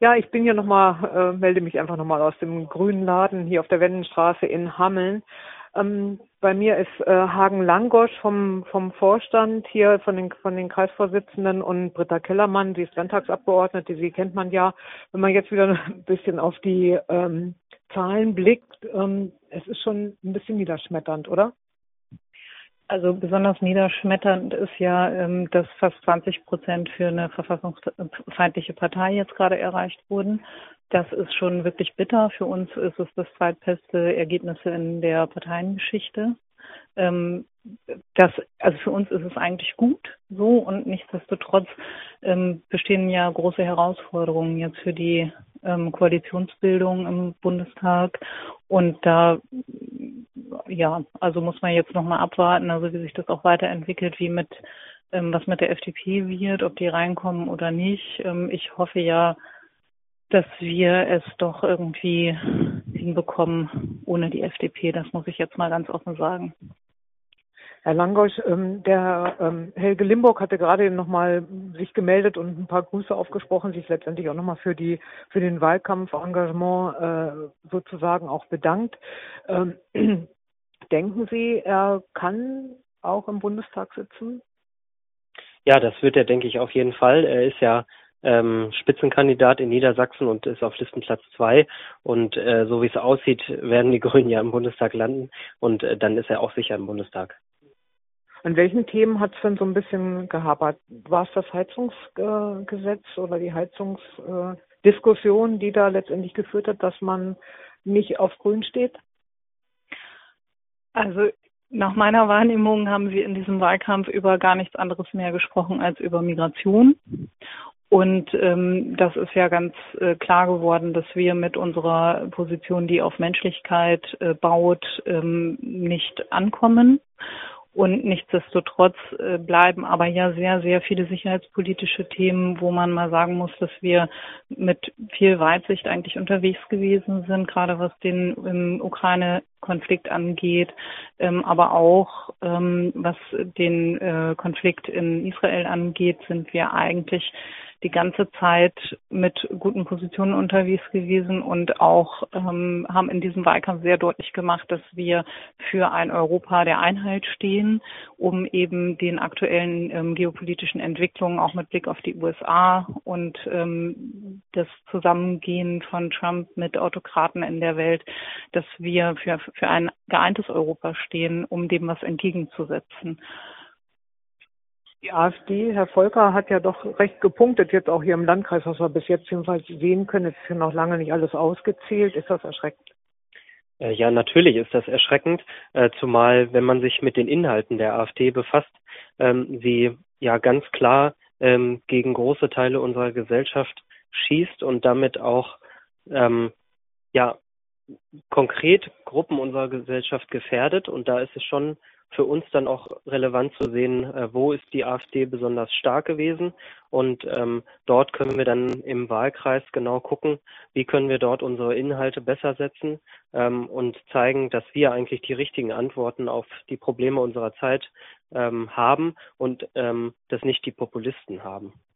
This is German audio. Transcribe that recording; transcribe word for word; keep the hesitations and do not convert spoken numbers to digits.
Ja, ich bin hier nochmal, äh, melde mich einfach nochmal aus dem grünen Laden hier auf der Wendenstraße in Hameln. Ähm, bei mir ist äh, Hagen Langosch vom, vom Vorstand hier, von den, von den Kreisvorsitzenden, und Britta Kellermann, die ist Landtagsabgeordnete, sie kennt man ja. Wenn man jetzt wieder ein bisschen auf die ähm, Zahlen blickt, ähm, es ist schon ein bisschen niederschmetternd, oder? Also besonders niederschmetternd ist ja, ähm, dass fast zwanzig Prozent für eine verfassungsfeindliche Partei jetzt gerade erreicht wurden. Das ist schon wirklich bitter. Für uns ist es das zweitbeste Ergebnis in der Parteiengeschichte. Ähm, das, also für uns ist es eigentlich gut so, und nichtsdestotrotz ähm, bestehen ja große Herausforderungen jetzt für die ähm, Koalitionsbildung im Bundestag, und da ja, also muss man jetzt nochmal abwarten, also wie sich das auch weiterentwickelt, wie mit ähm, was mit der F D P wird, ob die reinkommen oder nicht. Ähm, ich hoffe ja, dass wir es doch irgendwie hinbekommen ohne die F D P. Das muss ich jetzt mal ganz offen sagen. Herr Langosch, ähm, der ähm, Helge Limburg hatte gerade nochmal sich gemeldet und ein paar Grüße aufgesprochen, sich letztendlich auch nochmal für die für den Wahlkampfengagement äh, sozusagen auch bedankt. Ähm, denken Sie, er kann auch im Bundestag sitzen? Ja, das wird er, denke ich, auf jeden Fall. Er ist ja ähm, Spitzenkandidat in Niedersachsen und ist auf Listenplatz zwei. Und äh, so wie es aussieht, werden die Grünen ja im Bundestag landen. Und äh, dann ist er auch sicher im Bundestag. An welchen Themen hat es denn so ein bisschen gehapert? War es das Heizungsgesetz äh, oder die Heizungsdiskussion, äh, die da letztendlich geführt hat, dass man nicht auf Grün steht? Also nach meiner Wahrnehmung haben wir in diesem Wahlkampf über gar nichts anderes mehr gesprochen als über Migration. Und ähm, das ist ja ganz äh, klar geworden, dass wir mit unserer Position, die auf Menschlichkeit äh, baut, ähm, nicht ankommen. Und nichtsdestotrotz äh, bleiben aber ja sehr, sehr viele sicherheitspolitische Themen, wo man mal sagen muss, dass wir mit viel Weitsicht eigentlich unterwegs gewesen sind, gerade was den ähm, Ukraine-Konflikt angeht, ähm, aber auch ähm, was den äh, Konflikt in Israel angeht, sind wir eigentlich die ganze Zeit mit guten Positionen unterwegs gewesen und auch ähm, haben in diesem Wahlkampf sehr deutlich gemacht, dass wir für ein Europa der Einheit stehen, um eben den aktuellen ähm, geopolitischen Entwicklungen auch mit Blick auf die U S A und ähm, das Zusammengehen von Trump mit Autokraten in der Welt, dass wir für, für ein geeintes Europa stehen, um dem was entgegenzusetzen. Die AfD, Herr Volker, hat ja doch recht gepunktet, jetzt auch hier im Landkreis, was wir bis jetzt jedenfalls sehen können. Es ist ja noch lange nicht alles ausgezählt. Ist das erschreckend? Ja, natürlich ist das erschreckend, äh, zumal wenn man sich mit den Inhalten der AfD befasst, ähm, sie ja ganz klar ähm, gegen große Teile unserer Gesellschaft schießt und damit auch ähm, ja konkret Gruppen unserer Gesellschaft gefährdet. Und da ist es schon für uns dann auch relevant zu sehen, äh, wo ist die AfD besonders stark gewesen. Und ähm, dort können wir dann im Wahlkreis genau gucken, wie können wir dort unsere Inhalte besser setzen ähm, und zeigen, dass wir eigentlich die richtigen Antworten auf die Probleme unserer Zeit ähm, haben und ähm, dass nicht die Populisten haben.